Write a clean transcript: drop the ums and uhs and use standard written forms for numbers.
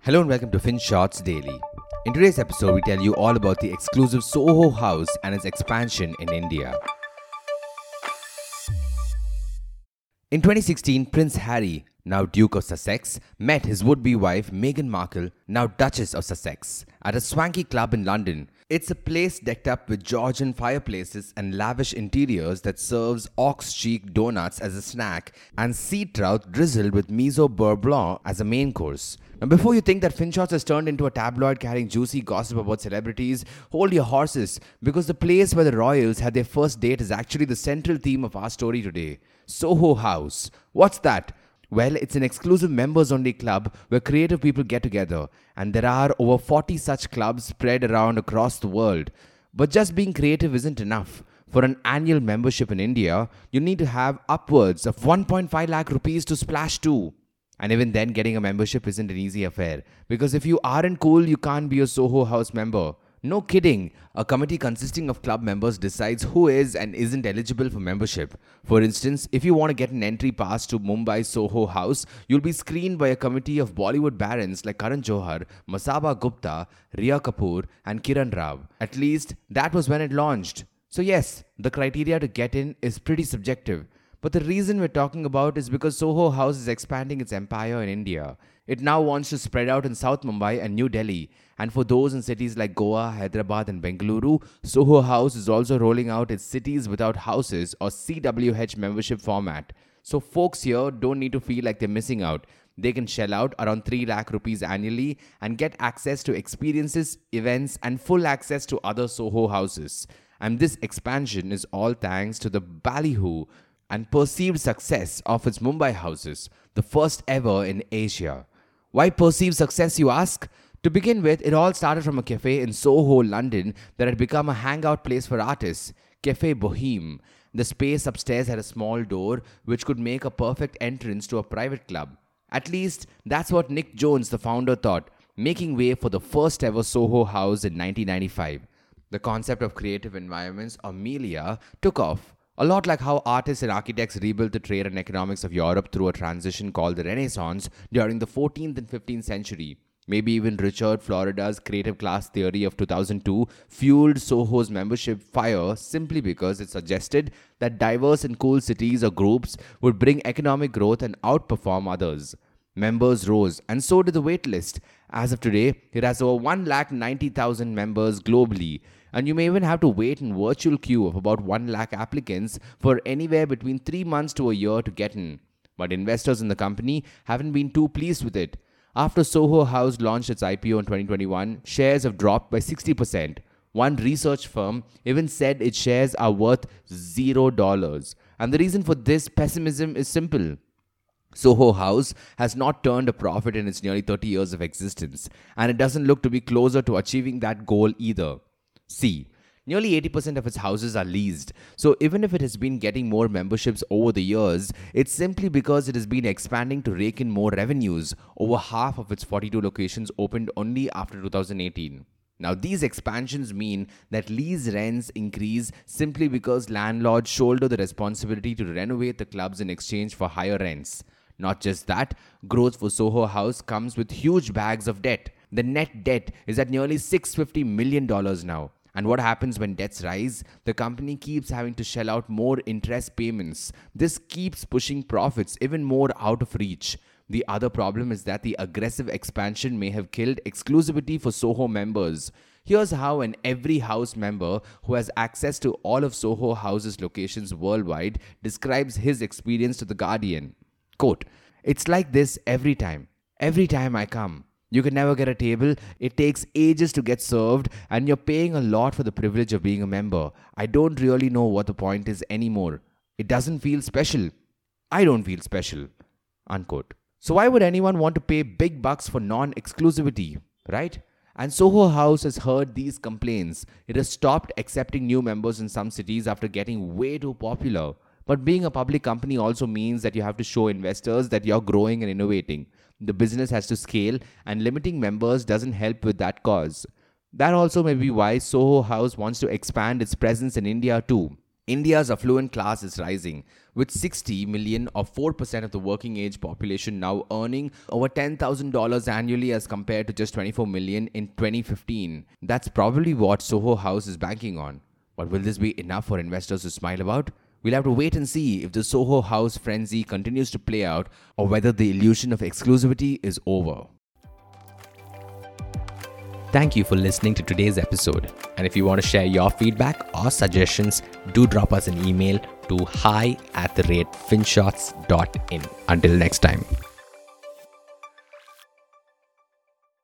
Hello and welcome to FinShots Daily. In today's episode, we tell you all about the exclusive Soho House and its expansion in India. In 2016, Prince Harry, now Duke of Sussex, met his would-be wife Meghan Markle, now Duchess of Sussex, at a swanky club in London. It's a place decked up with Georgian fireplaces and lavish interiors that serves ox cheek donuts as a snack and sea trout drizzled with miso beurre blanc as a main course. Now, before you think that FinShots has turned into a tabloid carrying juicy gossip about celebrities, hold your horses, because the place where the royals had their first date is actually the central theme of our story today. Soho House. What's that? Well, it's an exclusive members-only club where creative people get together, and there are over 40 such clubs spread around across the world. But just being creative isn't enough. For an annual membership in India, you need to have upwards of 1.5 lakh rupees to splash to. And even then, getting a membership isn't an easy affair, because if you aren't cool, you can't be a Soho House member. No kidding. A committee consisting of club members decides who is and isn't eligible for membership. For instance, if you want to get an entry pass to Mumbai Soho House, you'll be screened by a committee of Bollywood barons like Karan Johar, Masaba Gupta, Riya Kapoor and Kiran Rao. At least, that was when it launched. So yes, the criteria to get in is pretty subjective. But the reason we're talking about is because Soho House is expanding its empire in India. It now wants to spread out in South Mumbai and New Delhi. And for those in cities like Goa, Hyderabad and Bengaluru, Soho House is also rolling out its Cities Without Houses or CWH membership format. So folks here don't need to feel like they're missing out. They can shell out around 3 lakh rupees annually and get access to experiences, events and full access to other Soho houses. And this expansion is all thanks to the ballyhoo and perceived success of its Mumbai houses, the first ever in Asia. Why perceived success, you ask? To begin with, it all started from a cafe in Soho, London that had become a hangout place for artists, Cafe Boheme. The space upstairs had a small door which could make a perfect entrance to a private club. At least, that's what Nick Jones, the founder, thought, making way for the first ever Soho House in 1995. The concept of creative environments, or Melia, took off. A lot like how artists and architects rebuilt the trade and economics of Europe through a transition called the Renaissance during the 14th and 15th century. Maybe even Richard Florida's creative class theory of 2002 fueled Soho's membership fire simply because it suggested that diverse and cool cities or groups would bring economic growth and outperform others. Members rose, and so did the waitlist. As of today, it has over 190,000 members globally, and you may even have to wait in virtual queue of about 1 lakh applicants for anywhere between 3 months to a year to get in. But investors in the company haven't been too pleased with it. After Soho House launched its IPO in 2021, shares have dropped by 60%. One research firm even said its shares are worth $0. And the reason for this pessimism is simple. Soho House has not turned a profit in its nearly 30 years of existence, and it doesn't look to be closer to achieving that goal either. See, nearly 80% of its houses are leased, so even if it has been getting more memberships over the years, it's simply because it has been expanding to rake in more revenues. Over half of its 42 locations opened only after 2018. Now, these expansions mean that lease rents increase simply because landlords shoulder the responsibility to renovate the clubs in exchange for higher rents. Not just that, growth for Soho House comes with huge bags of debt. The net debt is at nearly $650 million now. And what happens when debts rise? The company keeps having to shell out more interest payments. This keeps pushing profits even more out of reach. The other problem is that the aggressive expansion may have killed exclusivity for Soho members. Here's how an every house member who has access to all of Soho House's locations worldwide describes his experience to The Guardian. Quote, "It's like this every time. Every time I come. You can never get a table, it takes ages to get served, and you're paying a lot for the privilege of being a member. I don't really know what the point is anymore. It doesn't feel special. I don't feel special." Unquote. So why would anyone want to pay big bucks for non-exclusivity, right? And Soho House has heard these complaints. It has stopped accepting new members in some cities after getting way too popular. But being a public company also means that you have to show investors that you're growing and innovating. The business has to scale, and limiting members doesn't help with that cause. That also may be why Soho House wants to expand its presence in India too. India's affluent class is rising, with 60 million or 4% of the working age population now earning over $10,000 annually as compared to just 24 million in 2015. That's probably what Soho House is banking on. But will this be enough for investors to smile about? We'll have to wait and see if the Soho House frenzy continues to play out or whether the illusion of exclusivity is over. Thank you for listening to today's episode. And if you want to share your feedback or suggestions, do drop us an email to hi@finshots.in. Until next time.